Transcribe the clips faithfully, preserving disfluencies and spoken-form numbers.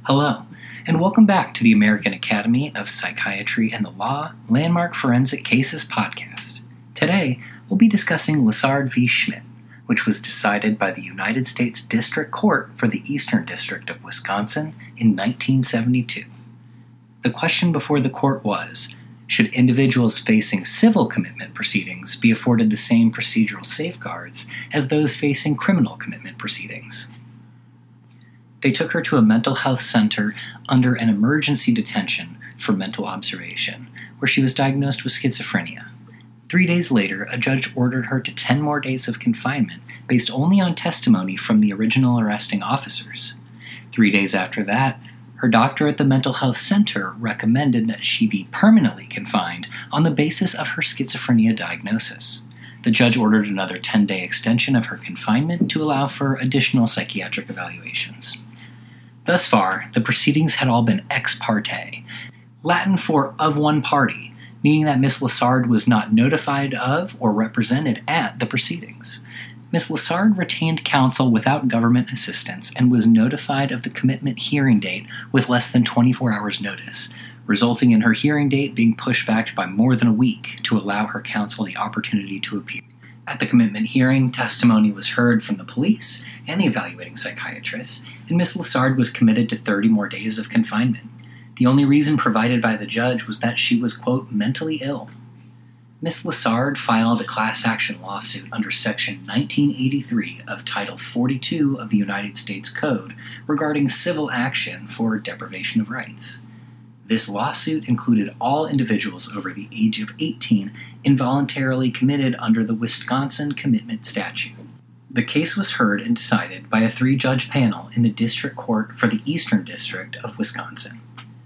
Hello, and welcome back to the American Academy of Psychiatry and the Law Landmark Forensic Cases podcast. Today, we'll be discussing Lessard v. Schmidt, which was decided by the United States District Court for the Eastern District of Wisconsin in nineteen seventy-two. The question before the court was, should individuals facing civil commitment proceedings be afforded the same procedural safeguards as those facing criminal commitment proceedings? They took her to a mental health center under an emergency detention for mental observation, where she was diagnosed with schizophrenia. Three days later, a judge ordered her to ten more days of confinement based only on testimony from the original arresting officers. Three days after that, her doctor at the mental health center recommended that she be permanently confined on the basis of her schizophrenia diagnosis. The judge ordered another ten-day extension of her confinement to allow for additional psychiatric evaluations. Thus far, the proceedings had all been ex parte, Latin for of one party, meaning that Miss Lessard was not notified of or represented at the proceedings. Miss Lessard retained counsel without government assistance and was notified of the commitment hearing date with less than twenty-four hours notice, resulting in her hearing date being pushed back by more than a week to allow her counsel the opportunity to appear. At the commitment hearing, testimony was heard from the police and the evaluating psychiatrist, and Miss Lessard was committed to thirty more days of confinement. The only reason provided by the judge was that she was, quote, mentally ill. Miss Lessard filed a class action lawsuit under Section nineteen eighty-three of Title forty-two of the United States Code regarding civil action for deprivation of rights. This lawsuit included all individuals over the age of eighteen involuntarily committed under the Wisconsin Commitment Statute. The case was heard and decided by a three-judge panel in the District Court for the Eastern District of Wisconsin.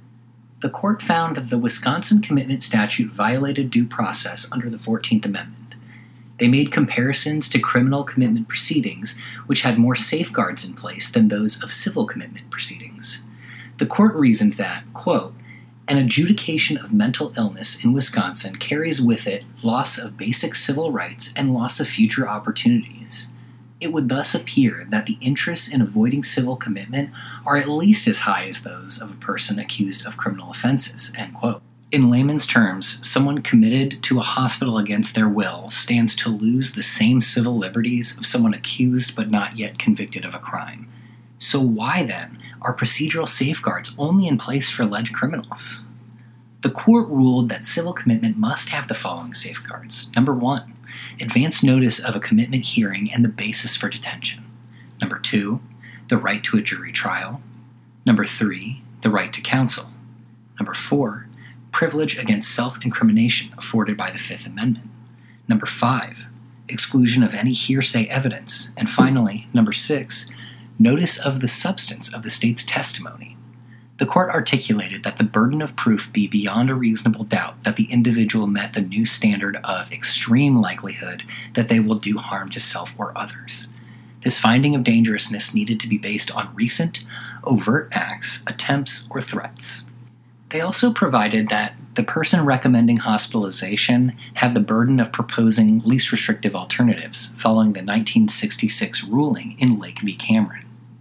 The court found that the Wisconsin Commitment Statute violated due process under the fourteenth Amendment. They made comparisons to criminal commitment proceedings, which had more safeguards in place than those of civil commitment proceedings. The court reasoned that, quote, an adjudication of mental illness in Wisconsin carries with it loss of basic civil rights and loss of future opportunities. It would thus appear that the interests in avoiding civil commitment are at least as high as those of a person accused of criminal offenses, end quote. In layman's terms, someone committed to a hospital against their will stands to lose the same civil liberties of someone accused but not yet convicted of a crime. So why, then, are procedural safeguards only in place for alleged criminals? The court ruled that civil commitment must have the following safeguards. Number one, advance notice of a commitment hearing and the basis for detention. Number two, the right to a jury trial. Number three, the right to counsel. Number four, privilege against self-incrimination afforded by the Fifth Amendment. Number five, exclusion of any hearsay evidence. And finally, number six, notice of the substance of the state's testimony. The court articulated that the burden of proof be beyond a reasonable doubt that the individual met the new standard of extreme likelihood that they will do harm to self or others. This finding of dangerousness needed to be based on recent, overt acts, attempts, or threats. They also provided that the person recommending hospitalization had the burden of proposing least restrictive alternatives following the nineteen sixty-six ruling in Lake v. Cameron.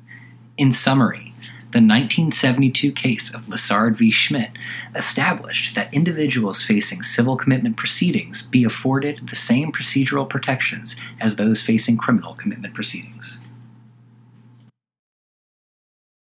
In summary, the nineteen seventy-two case of Lessard v. Schmidt established that individuals facing civil commitment proceedings be afforded the same procedural protections as those facing criminal commitment proceedings.